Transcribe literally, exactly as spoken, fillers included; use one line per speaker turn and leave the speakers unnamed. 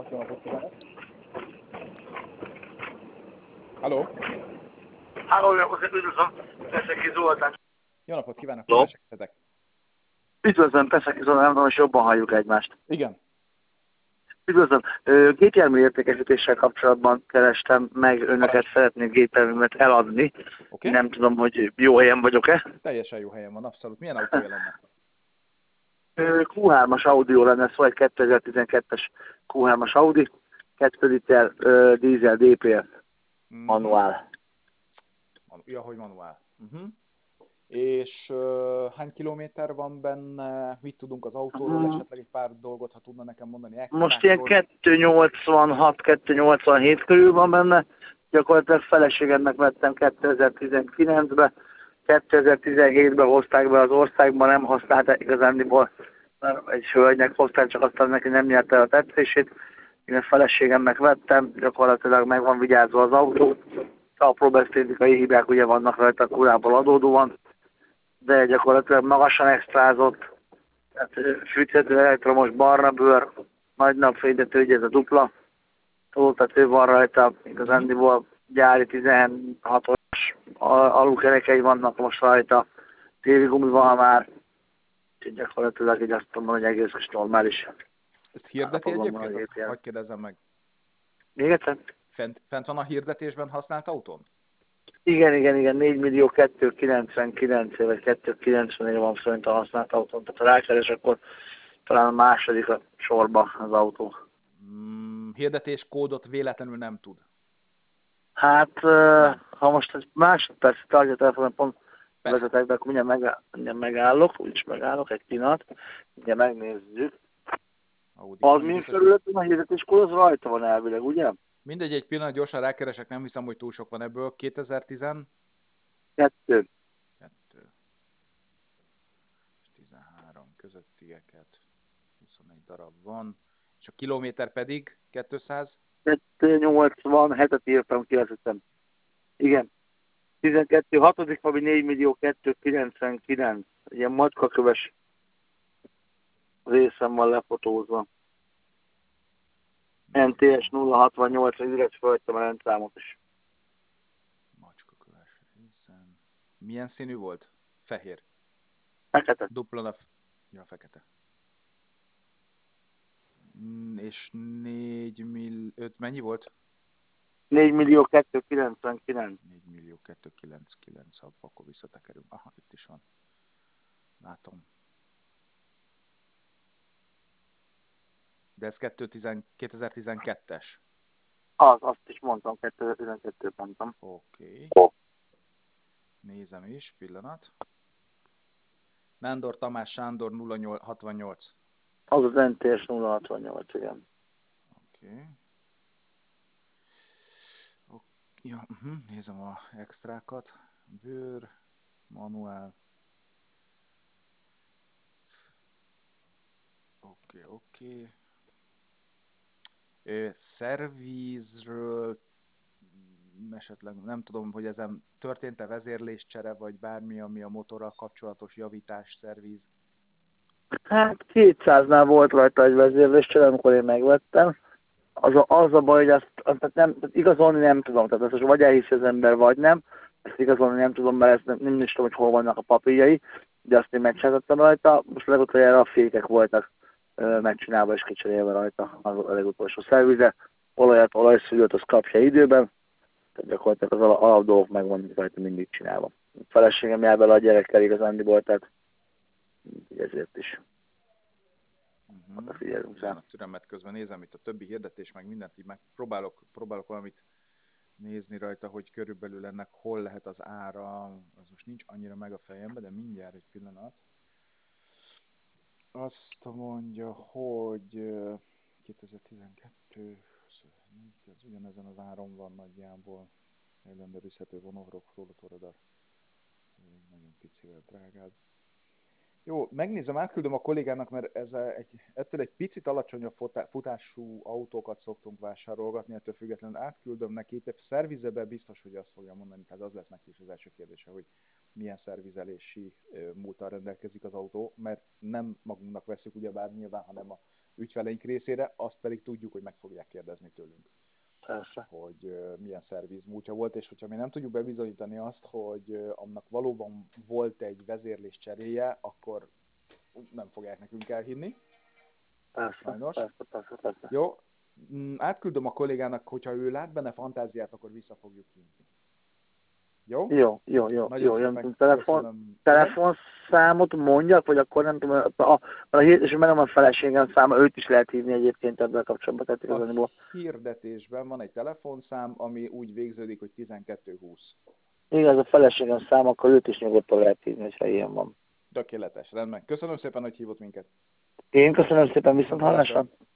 jó napot kívánok! Halló!
Halló, jó napot, üdvözlöm, Peszeki Zoltán.
Jó napot kívánok,
Halló?
mivel segíthetek?
Üdvözlöm, Peszeki Zoltán, nem tudom, hogy jobban halljuk egymást.
Igen.
Üdvözlöm, Ö, gépjármű értékesítéssel kapcsolatban kerestem meg önöket,
Parancs.
szeretnék gépjárművet eladni.
Oké?
Nem tudom, hogy jó helyen vagyok-e.
Teljesen jó helyen van, abszolút. Milyen autója lenne?
Ö, kú hármas Audio lenne szó, egy kétezer-tizenkettes kú hármas Audi, kettő liter ö, dízel dé pé es
Mhm.
manuál.
Ja, hogy manuál. Uh-huh. És uh, hány kilométer van benne? Mit tudunk az autóról?
Hmm.
Esetleg egy pár dolgot, ha tudna nekem mondani
Most ilyen
extrákról.
kettőszáznyolcvanhat kettőszáznyolcvanhét körül van benne, gyakorlatilag feleségemnek vettem kétezer-tizenkilencben, kétezer-tizenhétben hozták be az országban, nem használták igazándiból, mert egy hölgynek hozták, csak aztán neki nem nyerte el a tetszését. Én a feleségemnek vettem, gyakorlatilag meg van vigyázva az autó, apró beszédikai hibák ugye vannak rajta korából adódóan, de gyakorlatilag magasan extrázott, tehát fűthető elektromos barna bőr, nagy napfénytető, ugye ez a dupla toltatő van rajta, igazándiból gyári tizenhatos alukerekei vannak most rajta, téli gumi van már, úgyhogy gyakorlatilag így azt mondom, hogy egész kis normális.
Ezt hirdeti
állapotban van a
egyébként?
gépjármű.
Hadd kérdezzem meg.
Még egyszer?
Fent, fent van a hirdetésben használt autón?
Igen, igen, igen, négy millió kétszázkilencvenkilenc vagy kétszázkilencven van szerint a használt autón, tehát ha rákeres, akkor talán a második a sorba az autó.
Mm, hirdetés kódot véletlenül nem tud.
Hát,
Nem.
ha most egy másodperc tartja a telefonon, pont
Persze.
vezetek be, akkor mindjárt, megáll, mindjárt megállok, úgyis megállok egy pillanat, mindjárt megnézzük.
Audi.
Az
Annyi
mi
biztos,
felületen a hirdetéskor, az rajta van elvileg, ugye?
mindegy, egy pillanat gyorsan rákeresek, nem hiszem, hogy túl sok van ebből. kétezer-tizenkettő
Kettő.
és tizenhárom közöttieket huszonegy darab van, és a kilométer pedig kétszáz.
kettőszáznyolcvanhetet írtam ki, azt hiszem. Igen. tizenkettő, hatodik havi négy millió kétszázkilencvenkilenc. Ilyen macskaköves részem van lefotózva. en té es nulla hatvannyolc, ügyet fölöttem a rendszámot is.
Macskaköves részen. Milyen színű volt? Fehér.
Fekete.
Dupla nap. Ja, fekete. Mm, és négy mill... öt mennyi volt?
négy millió kétszázkilencvenkilenc.
négy millió kétszázkilencvenkilenc, akkor visszatekerünk. Aha, itt is van. Látom. De ez kétezer-tizenkettes.
Az, azt is mondtam, kétezer-tizenkettőt mondtam.
Oké.
Oh.
Nézem is, pillanat. Nándor Tamás Sándor nulla hatvannyolc.
Az az en té es nulla hatvannyolc, igen.
Oké. Ok, ja, uh-huh. Nézem a extrákat. Bőr, manuál. Oké, oké. Ö, Szervízről esetleg nem tudom, hogy ezen történt-e vezérléscsere, vagy bármi, ami a motorral kapcsolatos javítás, szervíz.
Hát kétszáznál volt rajta egy vezérléscsere, amikor én megvettem. Az a, az a baj, hogy azt, azt nem, tehát igazolni nem tudom. Tehát ezt most vagy elhiszi az ember, vagy nem. Ezt igazolni nem tudom, mert ezt nem, nem is tudom, hogy hol vannak a papírjai. De azt én megcsináltam rajta. Most legutoljára a fékek voltak ö, megcsinálva és kicserélve rajta az a legutolsó szervize. Olajat, olajszűrőt, azt kapja időben. Tehát gyakorlatilag az alap dolgok meg van rajta mindig csinálva. A feleségem jár bele a gyerekkel igazándiból, tehát ezért is.
Uh-huh.
Figyelünk rá.
A türelmet közben nézem itt a többi hirdetés, meg mindent így meg próbálok, próbálok valamit nézni rajta, hogy körülbelül ennek hol lehet az ára. Az most nincs annyira meg a fejembe, de mindjárt egy pillanat. Azt mondja, hogy kétezer-tizenkettő az ugyanezen az áron van nagyjából. Ellenőrizhető vonóhrok, rólatóradar. Nagyon picivel drágább. Jó, megnézem, átküldöm a kollégának, mert ez egy, ettől egy picit alacsonyabb futású autókat szoktunk vásárolgatni, ettől függetlenül átküldöm neki, de szervizebe biztos, hogy azt fogja mondani, tehát az lesz neki is az első kérdése, hogy milyen szervizelési múlttal rendelkezik az autó, mert nem magunknak veszük ugyebár nyilván, hanem a ügyfeleink részére, azt pedig tudjuk, hogy meg fogják kérdezni tőlünk.
Persze.
Hogy uh, milyen szerviz múltja volt, és hogyha mi nem tudjuk bebizonyítani azt, hogy uh, annak valóban volt egy vezérlés cseréje, akkor nem fogják nekünk elhinni.
Persze,
Sajnos.
persze, persze, persze.
Jó, átküldöm a kollégának, hogyha ő lát benne fantáziát, akkor vissza fogjuk hívni. Jó?
Jó, jó, jó.
Nagyon
jó.
szépen
Telefon, telefonszámot mondjak, vagy akkor nem tudom, a, a, a hír, és megvan a feleségem száma, őt is lehet hívni egyébként ebben kapcsolatban. Tehát igazából.
A hirdetésben van egy telefonszám, ami úgy végződik, hogy tizenkettő húsz.
Igaz, a feleségem száma, akkor őt is nyugodtan lehet hívni, hogyha ilyen van.
Tökéletes, rendben. Köszönöm szépen, hogy hívott minket.
Én köszönöm szépen, viszont hallásra.